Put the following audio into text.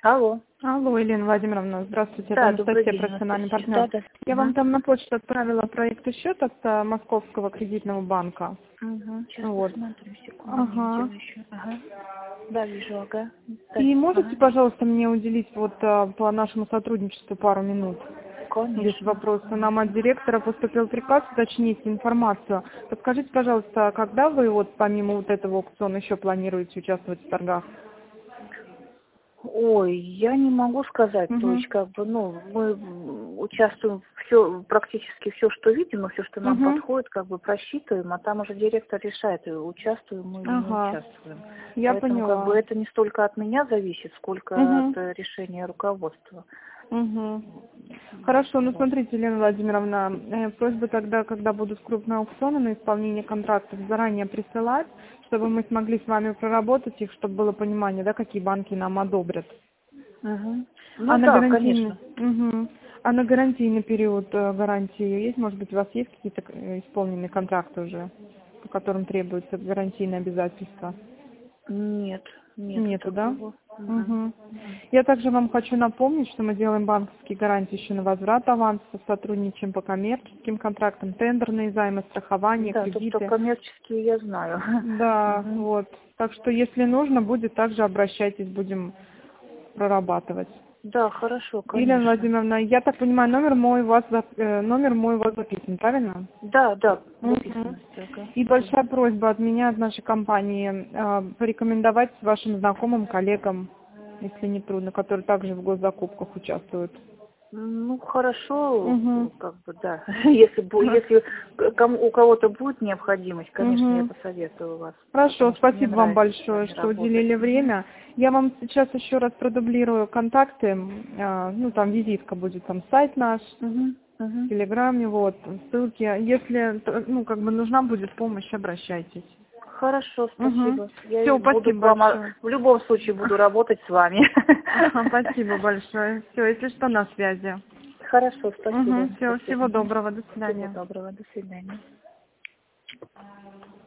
Алло. Алло, Елена Владимировна, здравствуйте, Да, это добрый Анастасия, день, профессиональный Анастасия. партнер. Да, да. Я вам там на почту отправила проект счет от Московского кредитного банка. Сейчас Вот. посмотрю, секунду, не Ага. видела еще. Ага. Да, вижу, ага. Да. И можете, Ага. пожалуйста, мне уделить вот по нашему сотрудничеству пару минут? Есть Конечно. вопросы. Нам от директора поступил приказ уточнить информацию. Подскажите, пожалуйста, когда вы вот помимо вот этого аукциона еще планируете участвовать в торгах? Ой, я не могу сказать, то Угу. есть мы участвуем практически все, что видим, и все, что нам Угу. подходит, просчитываем, а там уже директор решает, участвуем мы или не Ага. участвуем. Я Поэтому поняла. это не столько от меня зависит, сколько от Угу. решения руководства. Угу. Хорошо, ну Вот. смотрите, Елена Владимировна, просьба тогда, когда будут крупные аукционы на исполнение контрактов, заранее присылать, чтобы мы смогли с вами проработать их, чтобы было понимание, да, какие банки нам одобрят. Угу. А Ну на да, гарантийный, конечно. угу. А на гарантийный период гарантии есть? Может быть, у вас есть какие-то исполненные контракты уже, по которым требуется гарантийные обязательства? Нет, нету Нету, да? такого. Мгм. Угу. Я также вам хочу напомнить, что мы делаем банковские гарантии еще на возврат аванса, сотрудничаем по коммерческим контрактам, тендерные займы, страхование, Да, то, что кредиты. коммерческие, я знаю. Да, Мгм. вот. Так что, если нужно будет, также обращайтесь, будем прорабатывать. Да, хорошо, Елена конечно. Владимировна, я так понимаю, номер мой у вас записан, правильно? Да, да, Мгм. записано всё, ага. И большая просьба от меня, от нашей компании, порекомендовать вашим знакомым, коллегам, если не трудно, которые также в госзакупках участвуют. Ну, хорошо, Угу. да. Если у кого-то будет необходимость, конечно, я Угу. посоветую вас, Хорошо, потому что мне спасибо вам нравится с большое, вами что работать. уделили Мгм. время. Я вам сейчас еще раз продублирую контакты, там визитка будет, там сайт наш, Мгм. в Мгм. Телеграме, вот, ссылки. Если, нужна будет помощь, обращайтесь. Хорошо, Угу. спасибо. Я и Все, буду спасибо к вам, большое. в любом случае буду работать с вами. Ага, спасибо большое. Все, если что, на связи. Хорошо, спасибо, Угу, все, Анастасия. всего Мгм. доброго, до Всего свидания. доброго, до свидания.